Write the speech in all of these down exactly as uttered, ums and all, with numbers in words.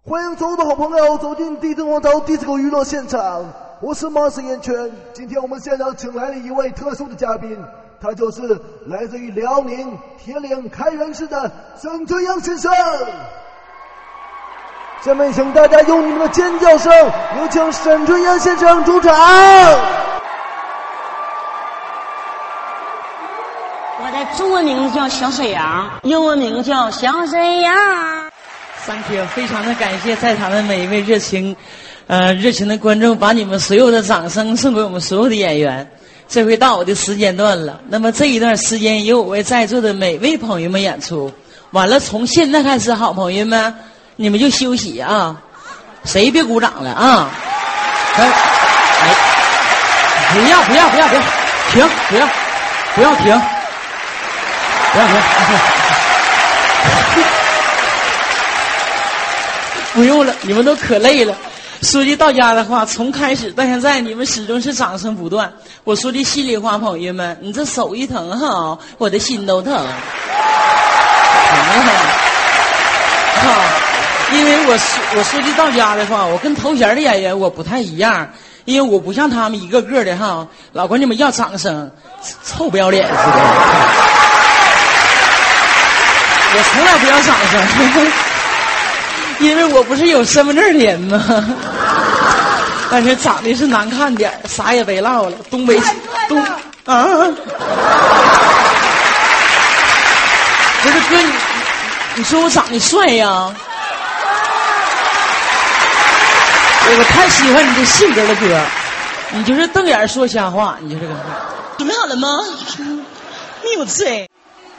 欢迎所有的好朋友走进地灯王朝 Disco 娱乐现场，我是马斯烟圈。今天我们现场请来了一位特殊的嘉宾，他就是来自于辽宁铁岭开原市的沈春阳先生。下面请大家用你们的尖叫声，有请沈春阳先生出场。 我的中文名字叫小沈阳，英文名叫小沈阳。 Thank you， 非常的感谢在场的每一位热情，呃，热情的观众，把你们所有的掌声送给我们所有的演员。这回到我的时间段了，那么这一段时间由我为在座的每位朋友们演出。完了，从现在开始，好朋友们，你们就休息啊，谁别鼓掌了啊！哎，哎，不要不要不要不要，停，不要不要停，不要停。不用了，你们都可累了。说句到家的话，从开始到现在，你们始终是掌声不断。我说句心里话，朋友们，你这手一疼哈，我的心都疼。疼哈，因为我说我说句到家的话，我跟头衔的演员我不太一样，因为我不像他们一个个的哈，老管你们要掌声，臭不要脸似的。我从来不要掌声。因为我不是有身份证的人吗？但是长得是难看点，啥也别唠了。东北东啊，不是哥，你你说我长得帅呀？我太喜欢你这性格了，哥。你就是瞪眼说瞎话，你就是个。准备好了吗？没有醉。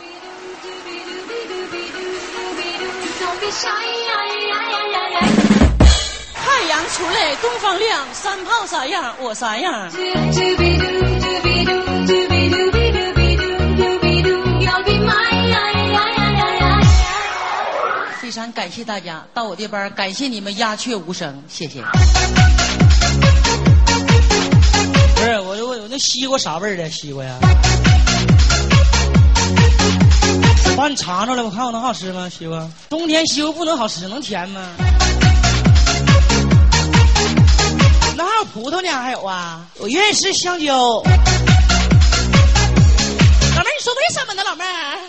太阳出来东方亮，山炮啥样我啥样。非常感谢大家到我这边，感谢你们鸦雀无声，谢谢。不是我我我那西瓜啥味儿的西瓜呀？我帮你尝尝来，我看我能好吃吗？西瓜冬天西瓜不能好吃，能甜吗？那还有葡萄呢？还有啊，我愿意吃香蕉。老妹儿，你说为什么呢？老妹儿，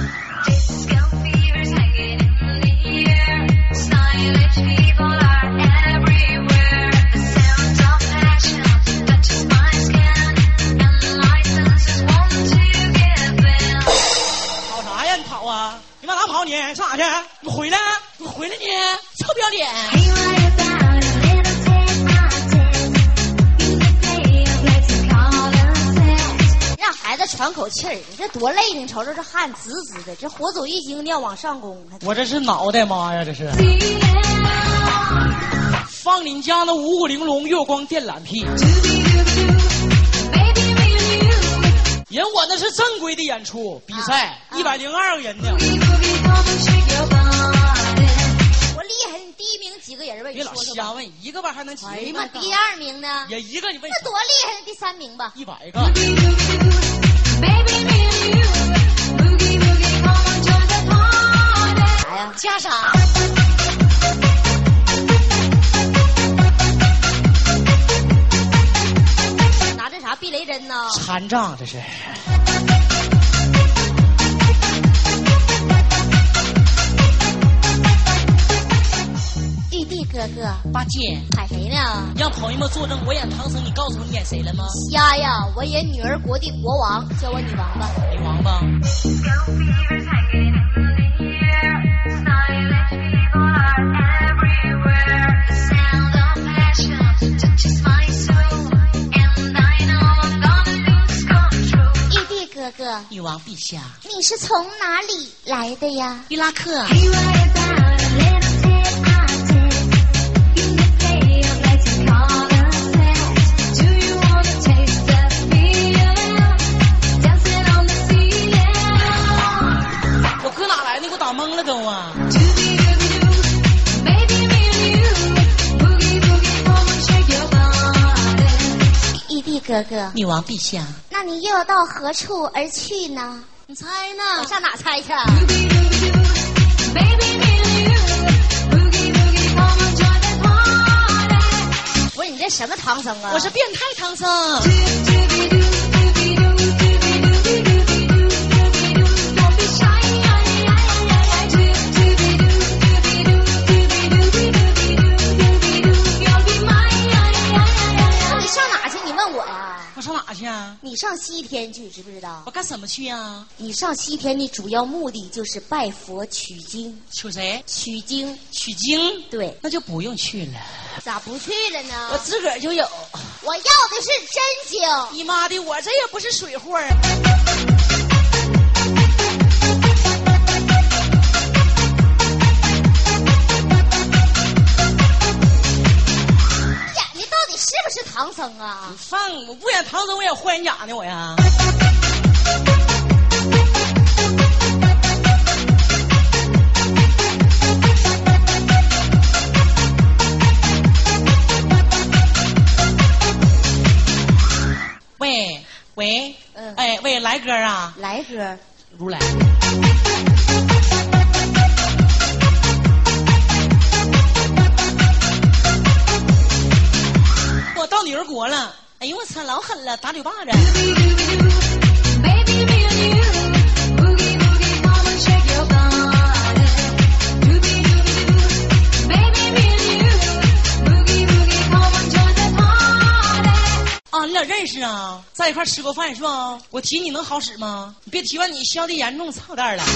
跑啥呀？你跑啊！你往哪跑你？上哪去？你回来！你回来你！臭不要脸！ 孩子喘口气儿，你这多累呢！你瞅瞅这汗滋滋的，这火走一经要往上攻。 我这是脑袋妈呀，这是！放你家的五谷玲珑月光电缆屁！人我那是正规的演出比赛，一百零二个人呢。 我厉害，你第一名几个人吧？ 别老瞎问，一个吧还能几个？ 哎呀妈，第二名呢？ 也一个，你问那多厉害呢？第三名吧？ 一百个。 啥呀？加啥？拿这啥避雷针呢？ 残障这是。 玉帝哥哥， 八戒喊谁呢？ 让朋友们作证，我演唐僧，你告诉我你演谁了吗？ 丫呀，我演女儿国的国王，叫我女王吧。 女王吧。 玉帝哥哥， 女王陛下， 你是从哪里来的呀？ 伊拉克。懵了都啊！ 玉帝哥哥， 女王陛下， 那你又要到何处而去呢？ 你猜呢？ 我上哪猜去？ 什么唐僧啊？ 我是变态唐僧。 你上哪去？你问我呀？ 我上哪去啊？ 你上西天去，知不知道？ 我干什么去啊？ 你上西天，你主要目的就是拜佛取经。 取谁？ 取经。 取经？ 对， 那就不用去了。 咋不去了呢？ 我自个儿就有。 我要的是真经。 你妈的，我这也不是水货啊！ 呀，你到底是不是唐僧啊？ 你放，我不演唐僧，我演霍元甲呢，我呀。喂喂， 嗯， 哎喂，来歌啊， 来歌， 如来。我到女儿国了，哎呦我操，老狠了，打嘴巴子。啊，你俩认识啊？在一块吃过饭是吧？我提你能好使吗？你别提吧，你消的严重，操蛋了。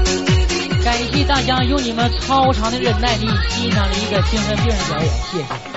感谢大家用你们超长的忍耐力欣赏了一个精神病人表演，谢谢。